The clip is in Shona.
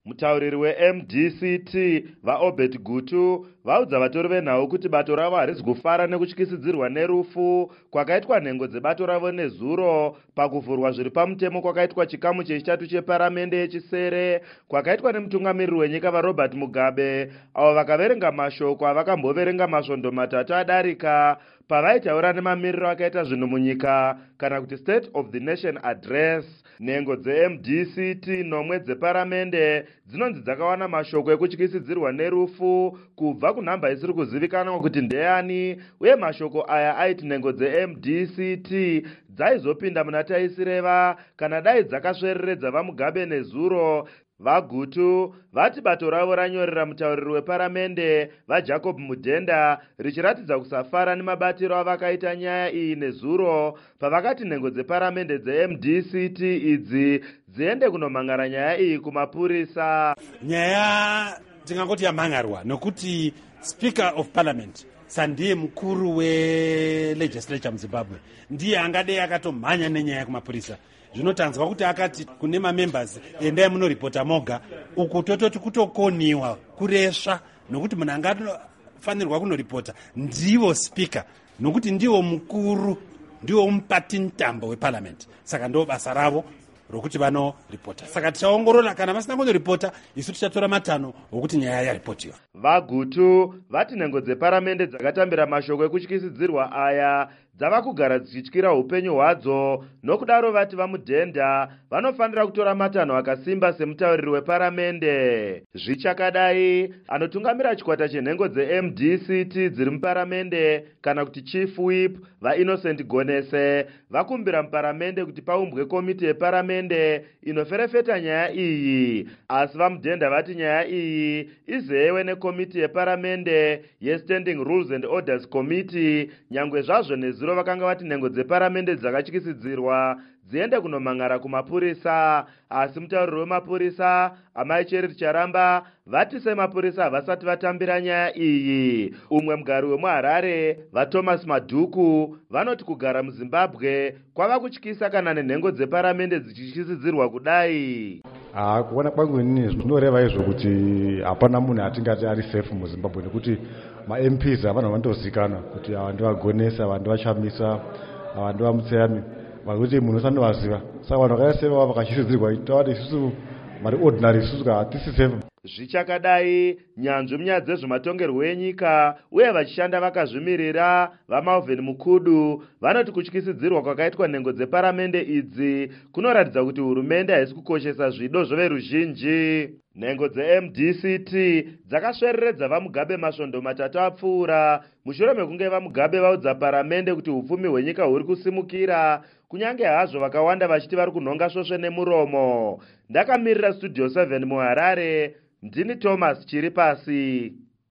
Mutauriri weMDCT vaObert Gutu vaudza vatori venhau kuti bato ravo harizi kufara nekutyisidzirwa nerufu kwakaitwa nhengo dzebato ravo nezuro pakuvhurwa zviri pamutemo kwakaitwa chikamu chechitatu cheparamende yechisere kwakaitwa nemutungamiriri wenyika vaRobert Mugabe, avo vakaverenga mashoko avakamboverenga masvondo matatu adarika pavaitaura nemamiriro akaita zvinhu munyika kana kuti State of the Nation Address. Nhengo dzeMDCT nomwe dzeparamende dzinonzi dzakawana mashoko ekutyisidzirwa nerufu kubva kunhamba isiri kuzivikanwa kuti ndeyani, uye mashoko aya aiti nhengo dzeMDCT dzaizopinda muna taisireva kana dai dzakasvereredza vaMugabe nezuro. VaGutu vati bato ravo ranyorera mutauriri weparamende vaJacob Mudhenda richiratidza kusafara nemabatiro avakaita nyaya iyi nezuro pavakati nhengo dzeparamende dzeMDCT idzi dziende kunomhangara nyaya iyi kumapurisa. Nyaya tingangoti yamhangarwa nokuti Speaker of Parliament sandiye mukuru welegislature muZimbabwe ndiye angadei akatomhanya nenyaya kumapurisa. Zvinotanzwa kuti akati kune mamembers endai munoripota moga, uku tototi kutokoniwa kuresva nokuti munhu anganofanirwa kunoripota ndivo speaker nokuti ndivo mukuru, ndivo mupati ntambo weparliament, saka ndo basa ravo rokuti vanoripota. Saka tichaongorora kana vasina kunoripota isu tichatora matanho okuti nyaya yaripotiwa. VaGutu vati nhengo dzeparamende dzakatambira mashoko ekutyisidzirwa aya dzava kugara dzichityira upenyu hwadzo, nokudaro vati vaMudhenda vanofanira kutora matanho akasimba semutauriri weparamende. Zvichakadai, anotungamira chikwata chenhengo dzeMDCT dziri muparamende kana kuti Chief Whip vaInnocent Gonese vakumbira muparamende kuti paumbwe komiti yeparamende inoferefeta nyaya iyi, asi vaMudhenda vati nyaya iyi izewe nekomiti yeparamende yeStanding Rules and Orders Committee, nyangwe zvazvo nezuro vakanga vati nhengo dzeparamende dzakatyisidzirwa dziende kunomhangara kumapurisa. Asi mutauriri wemapurisa Amai Charity Charamba vati semapurisa havasati vatambira nyaya iyi. Umwe mugari wemuHarare vaThomas Madhuku vanoti kugara muZimbabwe kwava kutyisa kana nenhengo dzeparamende dzichityisidzirwa kudai. Kuona kwangu inini zvinoreva izvo kuti hapana munhu atingati ari safe muZimbabwe nekuti maMPs avanhu vandozikanwa kuti ava ndivaGonesa, ava ndivachamisa, ava ndivaMutseyami, vakuti munhu usanovaziva. Saka vanhu vakaiseva vakatyisidzirwa tavati isusu mari ordinary isusu hatisi safe. Zvichakadai, nyanzvi munyaya dzezvematongerwo enyika uye vachishanda vakazvimirira vaMalvin Mukudu vanoti kutyisidzirwa kwakaitwa nhengo dzeparamende idzi kunoratidza kuti hurumende haisi kukoshesa zvido zveveruzhinji. Nhengo dzeMDCT dzakasvereredza vaMugabe masvondo matatu apfuura mushure mekunge vaMugabe vaudza paramende kuti upfumi hwenyika huri kusimukira, kunyange hazvo vakawanda vachiti vari kunhonga svosve nemuromo. Ndakamirira Studio 7 muHarare, ndini Thomas Chiripasi.